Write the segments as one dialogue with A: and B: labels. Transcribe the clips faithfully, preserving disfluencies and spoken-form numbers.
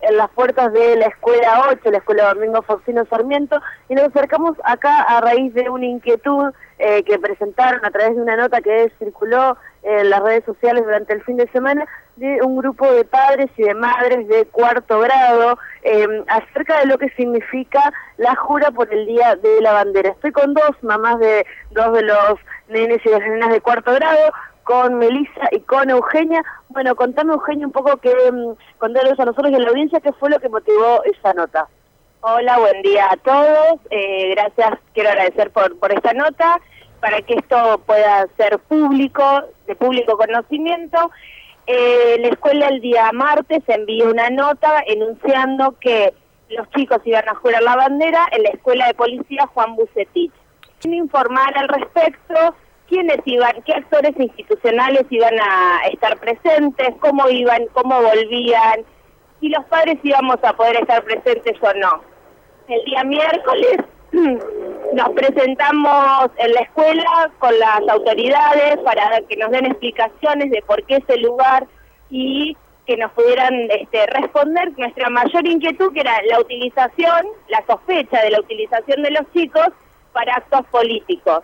A: en las puertas de la Escuela ocho, la Escuela Domingo Faustino Sarmiento, y nos acercamos acá a raíz de una inquietud eh, que presentaron a través de una nota que circuló en las redes sociales durante el fin de semana de un grupo de padres y de madres de cuarto grado eh, acerca de lo que significa la jura por el Día de la Bandera. Estoy con dos mamás de dos de los nenes y las nenas de cuarto grado, con Melissa y con Eugenia. Bueno, contame, Eugenia, un poco que contanos a nosotros y a la audiencia qué fue lo que motivó esa nota.
B: Hola, buen día a todos. Eh, gracias, quiero agradecer por, por esta nota, para que esto pueda ser público, de público conocimiento. Eh, la escuela el día martes envió una nota enunciando que los chicos iban a jurar la bandera en la Escuela de Policía Juan Bucetich. Sin informar al respecto quiénes iban, qué actores institucionales iban a estar presentes, cómo iban, cómo volvían, si los padres íbamos a poder estar presentes o no. El día miércoles nos presentamos en la escuela con las autoridades para que nos den explicaciones de por qué ese lugar y que nos pudieran este, responder nuestra mayor inquietud, que era la utilización, la sospecha de la utilización de los chicos para actos políticos.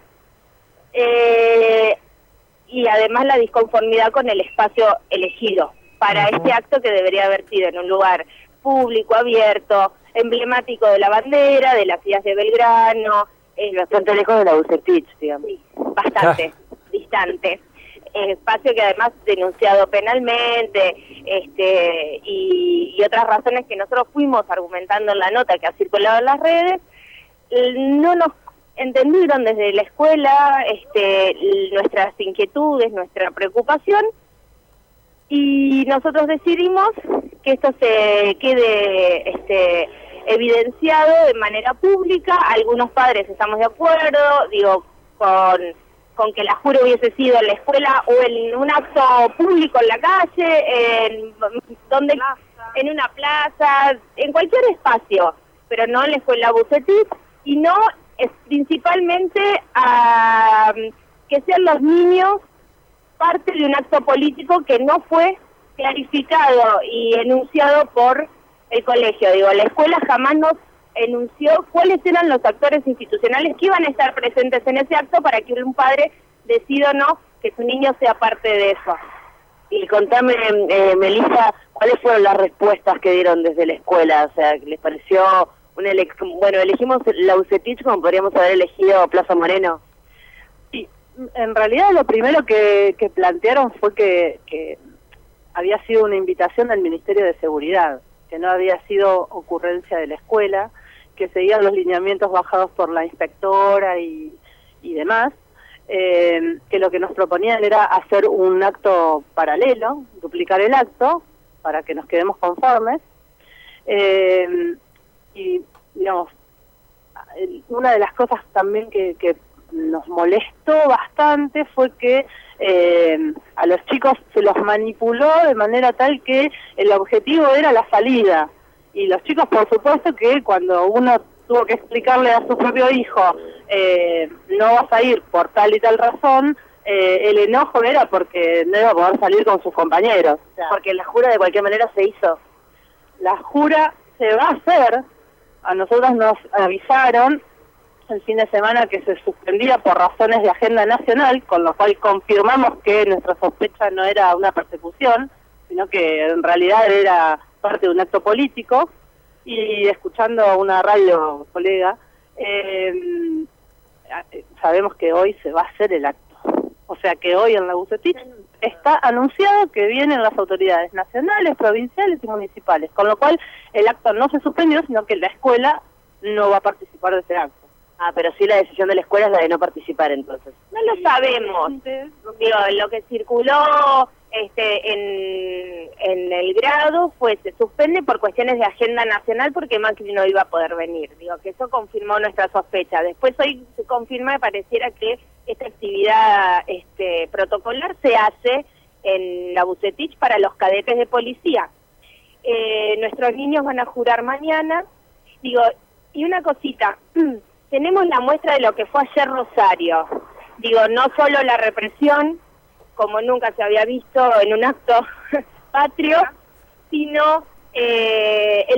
B: Eh, y además la disconformidad con el espacio elegido para uh-huh. este acto, que debería haber sido en un lugar público, abierto, emblemático de la bandera, de las ciudades de Belgrano,
A: eh, bastante lejos de la Bucetich, digamos.
B: Sí, bastante ah. distante. Eh, espacio que además denunciado penalmente, este y, y otras razones que nosotros fuimos argumentando en la nota que ha circulado en las redes. No nos entendieron desde la escuela este, nuestras inquietudes, nuestra preocupación, y nosotros decidimos que esto se quede este, evidenciado de manera pública. Algunos padres estamos de acuerdo, digo, con, con que la jura hubiese sido en la escuela o en un acto público en la calle, en, donde, en una plaza, en cualquier espacio, pero no en la Escuela Bucetich, y no es principalmente a que sean los niños parte de un acto político que no fue clarificado y enunciado por el colegio. Digo, la escuela jamás nos enunció cuáles eran los actores institucionales que iban a estar presentes en ese acto para que un padre decida o no que su niño sea parte de eso.
A: Y contame, eh, Melissa, ¿cuáles fueron las respuestas que dieron desde la escuela? O sea, ¿les pareció una elección? Bueno, elegimos la Bucetich como podríamos haber elegido Plaza Moreno.
C: Sí, en realidad lo primero que, que plantearon fue que, que había sido una invitación del Ministerio de Seguridad, que no había sido ocurrencia de la escuela, que seguían los lineamientos bajados por la inspectora y, y demás, eh, que lo que nos proponían era hacer un acto paralelo, duplicar el acto, para que nos quedemos conformes, eh, y digamos, una de las cosas también que, que nos molestó bastante fue que eh, a los chicos se los manipuló de manera tal que el objetivo era la salida, y los chicos, por supuesto, que cuando uno tuvo que explicarle a su propio hijo eh, no vas a ir por tal y tal razón, eh, el enojo era porque no iba a poder salir con sus compañeros.
A: O sea, porque la jura de cualquier manera se hizo.
C: La jura se va a hacer. A nosotros nos avisaron el fin de semana que se suspendía por razones de agenda nacional, con lo cual confirmamos que nuestra sospecha no era una persecución, sino que en realidad era parte de un acto político. Y escuchando a una radio colega, eh, sabemos que hoy se va a hacer el acto. O sea que hoy en la Bucetich está anunciado que vienen las autoridades nacionales, provinciales y municipales, con lo cual el acto no se suspendió, sino que la escuela no va a participar de ese acto.
A: Ah, pero sí la decisión de la escuela es la de no participar, entonces.
B: No lo sabemos. Digo, lo que circuló este en, en el grado fue se suspende por cuestiones de agenda nacional porque Macri no iba a poder venir. Digo, que eso confirmó nuestra sospecha. Después hoy se confirma y pareciera que esta actividad este protocolar se hace en la Bucetich para los cadetes de policía. Eh, nuestros niños van a jurar mañana. Digo, y una cosita, tenemos la muestra de lo que fue ayer Rosario. Digo, no solo la represión, como nunca se había visto en un acto patrio, sino eh,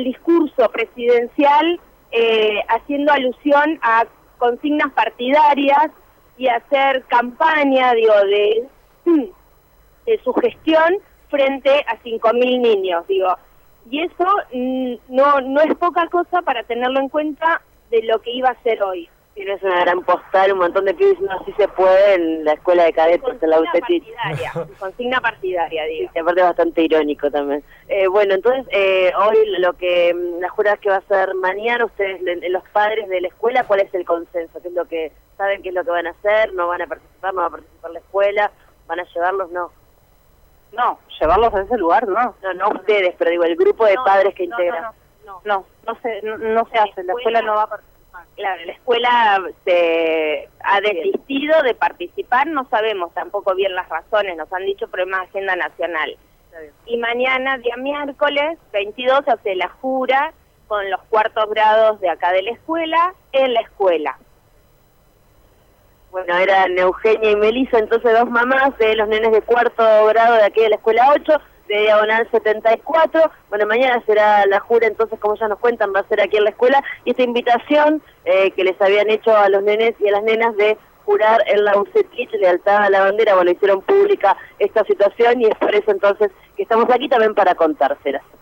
B: el discurso presidencial eh, haciendo alusión a consignas partidarias y hacer campaña, digo, de, de su gestión frente a cinco mil niños, digo. Y eso mm, no, no es poca cosa para tenerlo en cuenta de lo que iba a ser hoy.
A: Y no es una gran postal, un montón de pibes, no, si se puede en la escuela de cadetes, en la U T T.
B: Partidaria, consigna partidaria, digo.
A: Y aparte bastante irónico también. Eh, bueno, entonces, eh, hoy lo que, la jurada que va a ser mañana, ustedes, los padres de la escuela, ¿cuál es el consenso? ¿Qué es lo que saben qué es lo que van a hacer? ¿No van a participar? ¿No va a participar la escuela? ¿Van a llevarlos? No.
C: No, llevarlos a ese lugar, no.
A: No, no ustedes, pero digo, el grupo de
B: no,
A: padres que
B: no,
A: integran.
B: No, no, no,
C: no, no, se, no, no se hace, la escuela no va a participar.
B: Claro, la escuela se ha desistido de participar, no sabemos tampoco bien las razones, nos han dicho problemas de agenda nacional. Y mañana, día miércoles, veintidós, se hace la jura con los cuartos grados de acá de la escuela, en la escuela.
A: Bueno, eran Eugenia y Melissa, entonces dos mamás de los nenes de cuarto grado de aquí de la escuela ocho, de Diagonal setenta y cuatro. Bueno, mañana será la jura, entonces, como ya nos cuentan, va a ser aquí en la escuela. Y esta invitación eh, que les habían hecho a los nenes y a las nenas de jurar en la U C T I C, lealtad a la bandera, bueno, hicieron pública esta situación y es por eso entonces que estamos aquí también para contárselas.